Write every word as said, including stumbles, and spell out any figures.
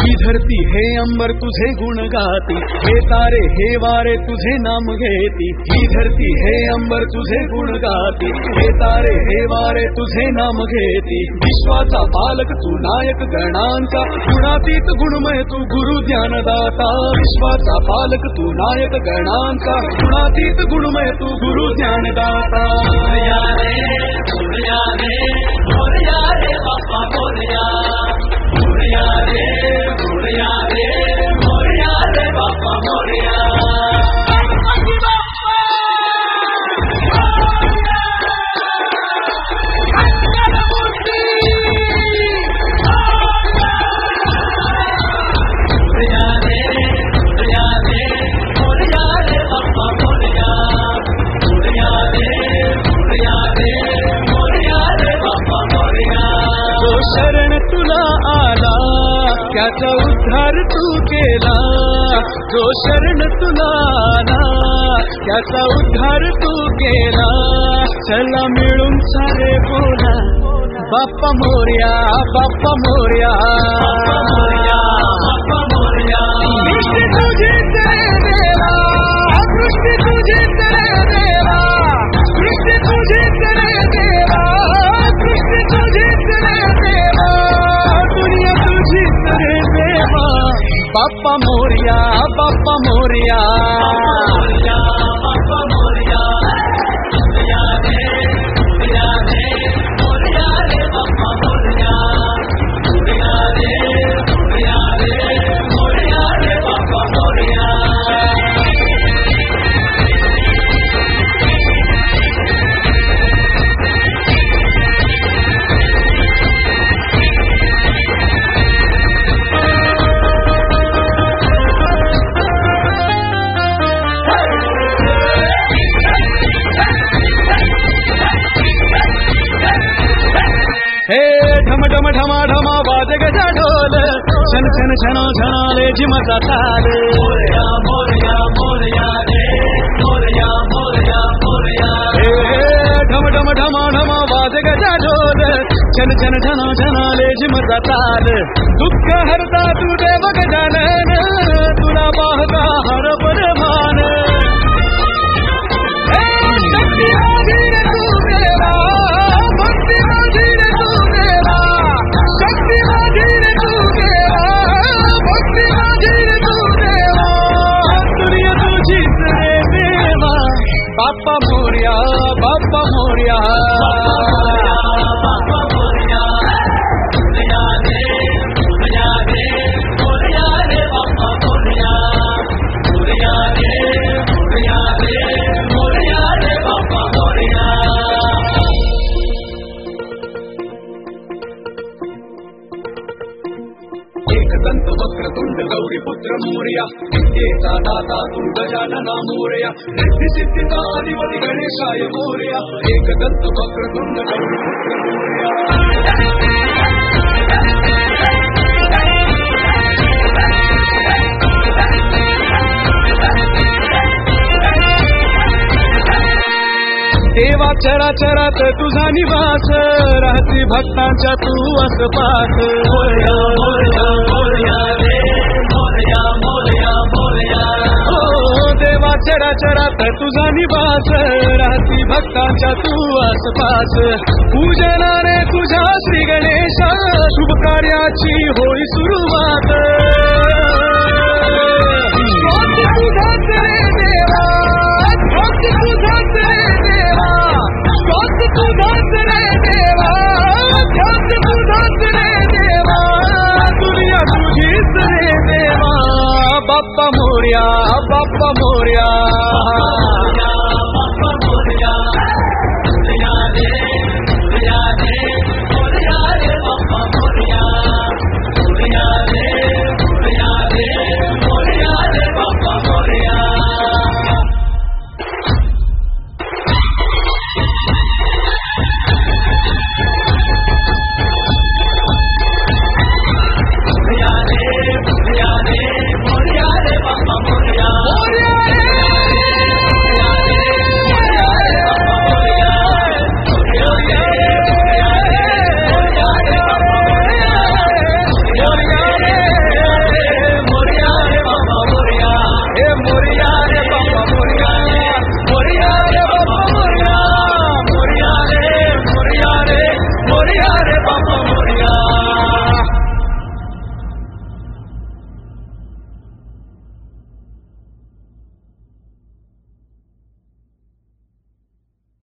ही धरती हे अंबर तुझे गुण गाती, हे तारे हे वारे तुझे नाम घेती. ही धरती हे अंबर तुझे गुण गाती, हे तारे हे वारे तुझे नाम घेती. विश्वाचा पालक तू नायक गणांचा, गुणातीत गुणमय तू गुरु ज्ञानदाता. विश्वाचा पालक तू नायक गणांचा, गुणातीत गुणमय तू गुरु ज्ञानदाता. मोरया रे मोरया रे मोरया रे बाप्पा मोरया. मोरया रे मोरया रे मोरया रे बाप्पा मोरया. शरण तुला आला त्याचा उद्धार तू केला. जो शरण तुला आला त्याचा उद्धार तू केला. चला मिळून सारे बोला बाप्पा मोरया बाप्पा मोरया. बाप्पा मोरया सृष्टी तुझीच रे देवा, सृष्टी तुझीच रे देवा, सृष्टी तुझीच रे देवा, सृष्टी तुझीच रे देवा, दुनिया तुझीच रे देवा. बाप्पा मोरया बाप्पा मोरया. बाप्पा मोरया. मोरया रे मोरया रे मोरया रे बाप्पा मोरया. मोरया रे मोरया रे मोरया रे बाप्पा मोरया. हे ढम ढम ढमा ढमा वाज गजा ढोल, छन छन छना छनाले झिमचा ताल. मोरया मोरया मोरया रे मोरया मोरया मोरया. हे ढम ढम ढमा ढमा वाज गजा ढोल, छन छन छना छनाले झिमचा ताल. दुःख हरता तू देव गजानन, तुला पाहता हर परमान. हे शक्ती आधीन तू देवा, भक्ती आधीन तू देवा, शक्ती आधीन तू देवा, भक्ती आधीन तू देवा, दुनिया तुझीच रे देवा. बाप्पा मोरया बाप्पा मोरया. बाप्पा मोरया. मोरया रे मोरया रे मोरया रे बाप्पा मोरया. मोरया रे मोरया रे मोरया रे बाप्पा मोरया. एकदंत वक्रतुंड गौरी पुत्र मोरया, विद्येचा दाता तू गजानना मोरया. सिद्धी सिद्धीचा अधिपती गणेशाय मोरया. एकदंत वक्रतुंड गौरी पुत्र मोरया. देवा चराचरात तुझा निवास, राहती भक्तांच्या तू आसपास. मोरया मोरया मोरया रे मोरया मोरया मोरया. हो देवा चराचरात तुझा निवास, राहती भक्तांच्या तू आसपास. पूजनाने तुझ्या श्री गणेशा, शुभ कार्याची होई सुरुवात. तुझाच रे देवा, तुझाच रे देवा, तुझाच रे देवा, तुझाच रे देवा, दुनिया तुझीच रे देवा. बाप्पा मोरया बाप्पा मोरया. बाप्पा मोरया. मोरया रे मोरया रे मोरया रे बाप्पा मोरया. मोरया रे मोरया रे मोरया रे बाप्पा मोरया. मोरया रे मोरया रे बाप्पा मोरया. मोरया रे मोरया